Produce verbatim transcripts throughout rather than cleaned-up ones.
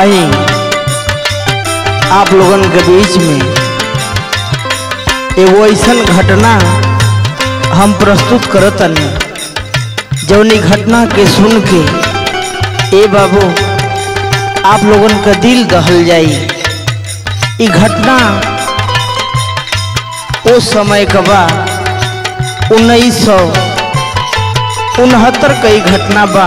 आई आप लोगन के बीच में एगो ऐसा घटना हम प्रस्तुत करतनी जौनी घटना के सुन के ए बाबू आप लोगन का दिल दहल जाई। ई घटना उस समय का बा उन्नीस सौ उनहत्तर कई घटना बा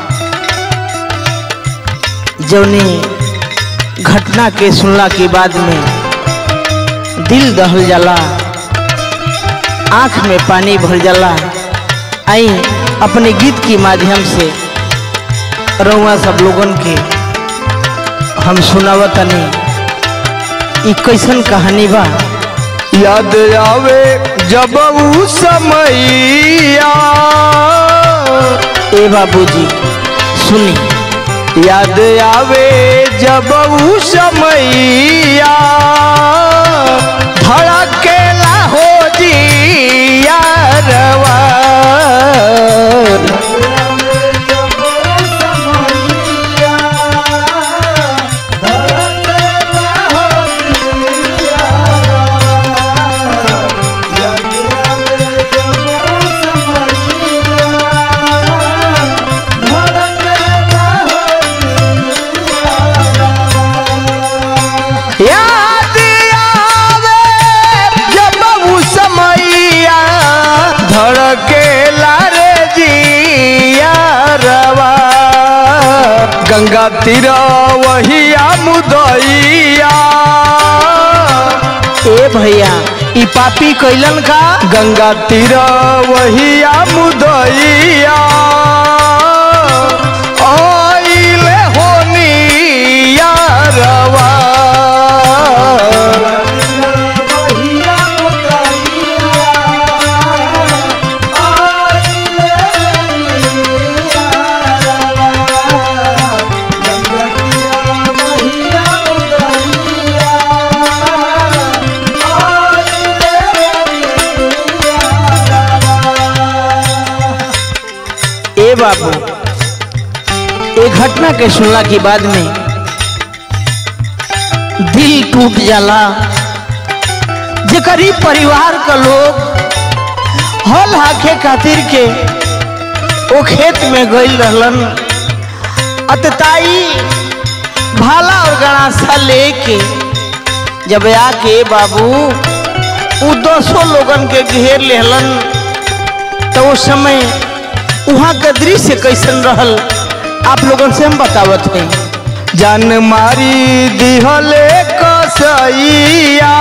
जौनी घटना के सुनला के बाद में दिल दहल जाला, आँख में पानी भर जाला। आई अपने गीत के माध्यम से रउआ सब लोगन के हम सुनावतनी ई कैसन कहानी बा। याद आवे जब ऊ समैया, ए बाबूजी सुनी। याद आवे जब ऊ समैया, धड़केला हो जिया रवा। याद आवे जब ऊ समैया, धड़केला रे जिया रवा। गंगा तीरा वहिया मुदैया, ए भैया ई पापी कैलन का। गंगा तीरा वहिया मुदैया, आइले होनिया रवा। ए बाबू ए घटना के सुनला के बाद में दिल टूट जाला। जेकरी परिवार का लोग हल हाके खातिर के ओ खेत में गइल रहलन, अतताई भाला और गणासा लेके जब आके बाबू उ दो सौ लोगन के घेर लेहलन, तो उस समय वहाँ का दृश्य कैसन रहल आप लोगन से हम बतावत हैं। जान मारी दिहले कसैया,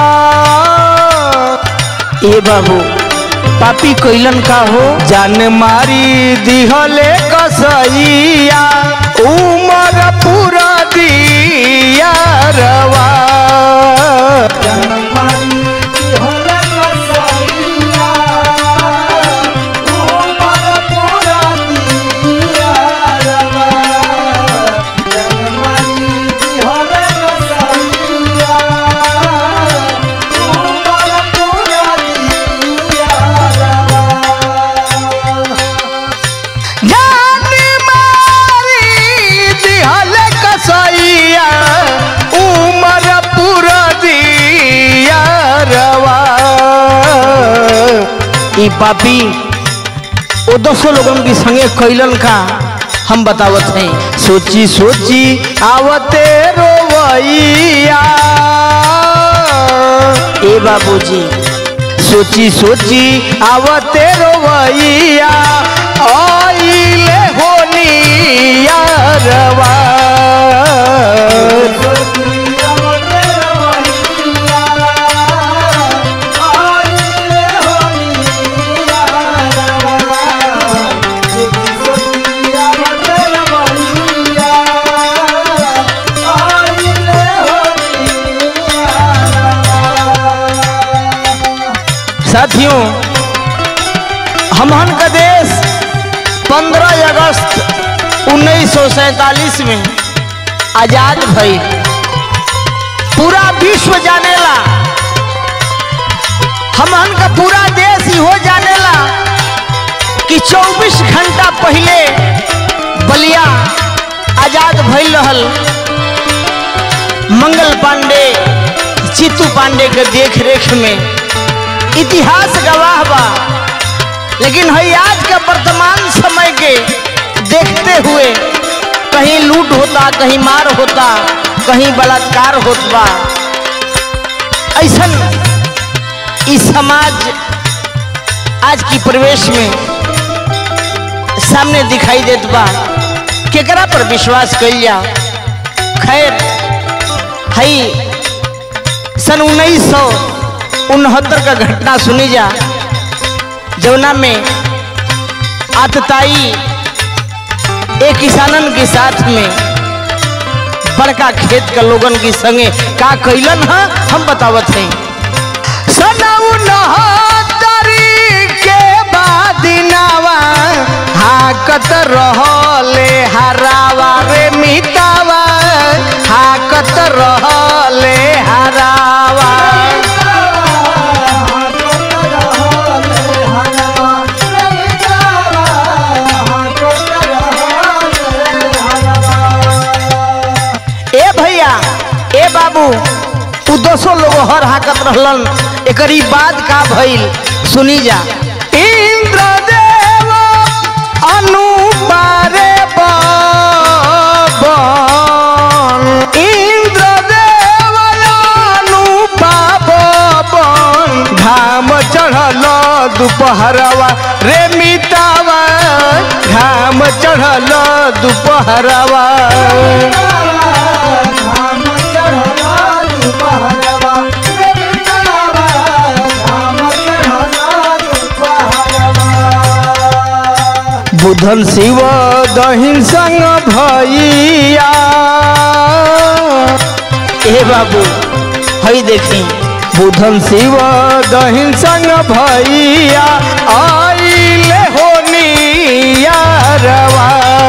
ए बाबू पापी कैलन का हो। जान मारी दिहले कसैया, उमर पूरा दिया रवा। ई पापी वो दो सौ लोगों की संगे कैलन का हम बतावत हैं। सोची सोची आवते रोवैया, ए बाबूजी सोची सोची आवते रोवैया, आइले होनिया रवा। साथियों हमहन का देश पंद्रह अगस्त उन्नीस सौ सैतालीस में आजाद भई। पूरा विश्व जानेला, हमहन का पूरा देश ही हो जानेला कि चौबीस घंटा पहले बलिया आजाद भइल रहल। मंगल पांडे चित्तू पांडे के देख रेख में इतिहास गवाह बा। लेकिन है आज का वर्तमान समय के देखते हुए कहीं लूट होता, कहीं मार होता, कहीं बलात्कार होत बा। ऐसा इस समाज आज की परिवेश में सामने दिखाई देत बा। केकरा पर विश्वास कइया। खैर हई सन उन्नीस सौ उनहत्तर का घटना सुनी जा, जौना में आतताई एक किसानन के साथ में बड़का खेत का लोगन के संगे का कैलन है हम बतावत हैं। सन उनहत्तर के बाद नावा हाकत रहले हरावा रे मितावा, हाकत रहले हरावा। ए भैया ए बाबू तू दसो लोग हर हाकत रहलन। एकरी बाद का भइल सुनी जा। इंद्रदेव अनुपारे बन, इंद्रदेव अनुपाप बन, घाम चढ़ल दोपहरवा रे मितावा, घाम चढ़ल दोपहरवा। बुधन शिव दहिन संग भैया। ए बाबू हई देखी बुधन शिव दहिन संग भैया आइले होनिया रवा।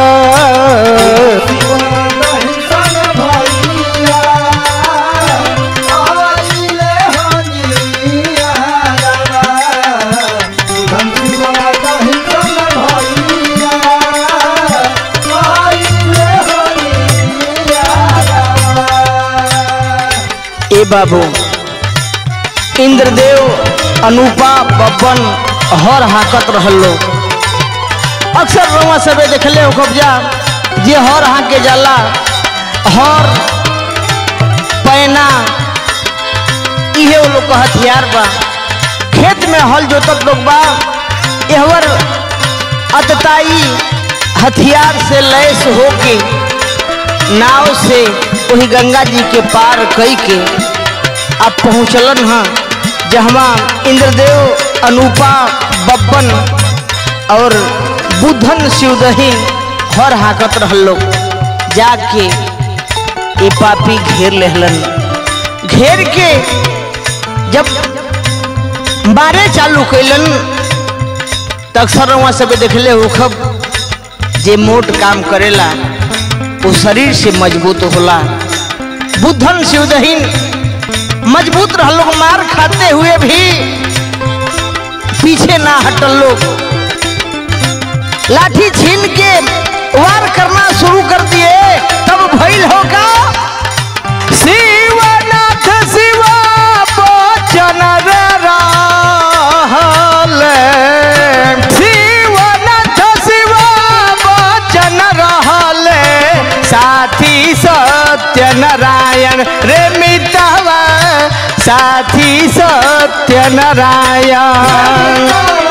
ए बाबू इंद्रदेव अनुपा बब्बन हर हाकत रहलो। अक्सर रवा सबे देखले हो कब्जा जे हर हाके जाला, हर पैना इहे वो लोग का हथियार बा। खेत में हल जोतत लोग बा, एहवर अतताई हथियार से लैस होके नाव से वही गंगा जी के पार कई के अब पहुँचलन हाँ जहाँ इंद्रदेव अनुपा बब्बन और बुधन शिवदही हर हाकत रहल लोग। जाके ये पापी घेर लेहलन। घेर के जब मारे चालू कैलन तो अक्सर वहाँ सब देखले होखब जे मोट काम करेला वो शरीर से मजबूत होला। बुधन शिवदहीन मजबूत रह लोग, मार खाते हुए भी पीछे ना हटल लोग। लाठी छीन के वार करना शुरू कर दिए। तब भइल होगा शिवनाथ शिवा बचन रहल, शिवनाथ शिवा बचन रहल, साथी सत्य नारायण रे मितावा, साथी सत्य नारायण।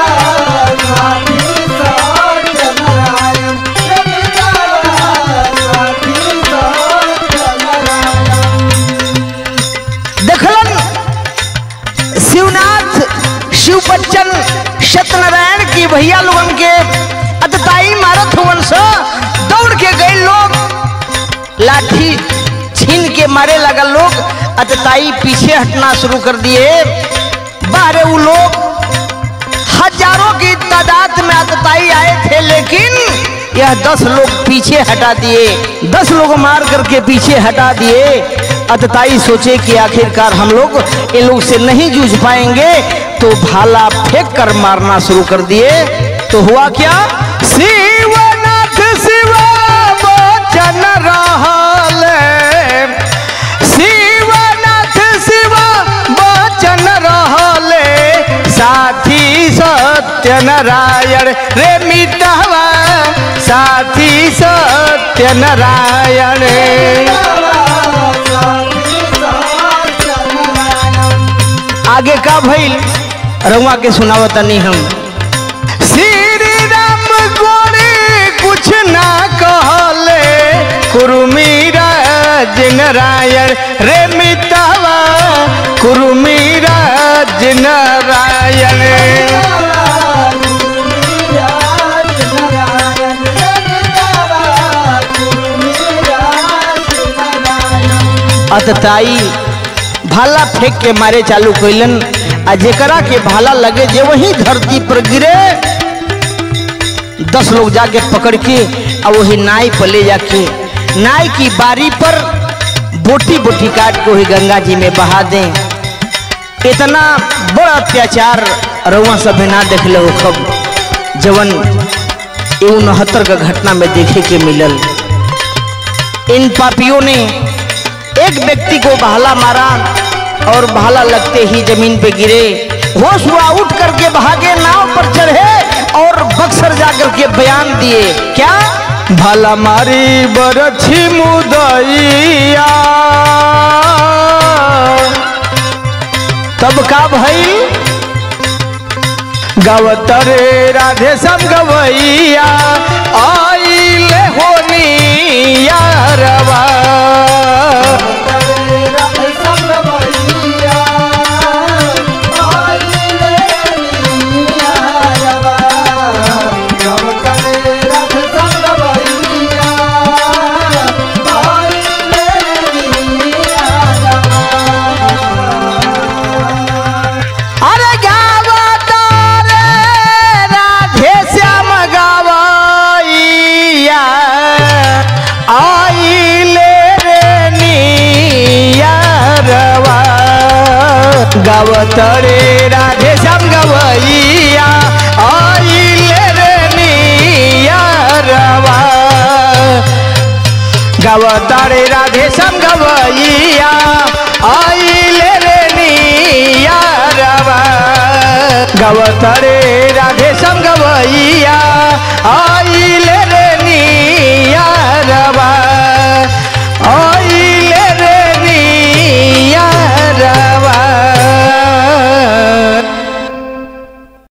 देखलन शिवनाथ शिव बच्चन सत्यनारायण की भैया लोगन के अतताई मारत हुवन से दौड़ के गए लोग, लाठी छीन के मारे लगा लोग। अतताई पीछे हटना शुरू कर दिए। बाहर वो लोग हजारों की तादाद में अतताई आए थे, लेकिन यह दस लोग पीछे हटा दिए। दस लोग मार करके पीछे हटा दिए। अतताई सोचे कि आखिरकार हम लोग इन लोग से नहीं जूझ पाएंगे, तो भाला फेंक कर मारना शुरू कर दिए। तो हुआ क्या, शिवनाथ शिवा बचन रहल, सत्यनारायण रे मितवा साथी सत्यनारायण। आगे का भइल रउआ के सुनावतनी हम। श्री राम गोरी कुछ ना कहले कुरुमीरा नारायण रे मितवा कुरुमीरा नारायण। अतताई भाला फेंक के मारे चालू कैलन आ जेकरा के भाला लगे जे वही धरती पर गिरे दस लोग जाके पकड़ के और वही नाई पर ले जाके नाई की बारी पर बोटी बोटी काट के वही गंगा जी में बहा दें। इतना बड़ा अत्याचार रउआ सब ना देख लो कब जवन उनहत्तर का घटना में देखे के मिलल। इन पापियों ने एक व्यक्ति को भाला मारा और भाला लगते ही जमीन पे गिरे, होश हुआ उठ करके भागे, नाव पर चढ़े और बक्सर जाकर के बयान दिए क्या भाला मारी बरछी मुदैया। तब का भइल गवतरे राधे सम गवैया आइले होनी यारवा। गवतरे राधे श्याम गवैया आइले रे नियरवा। गवतरे राधे श्याम गवैया आइले रे नियरवा। गवतरे राधे श्याम गवैया आइले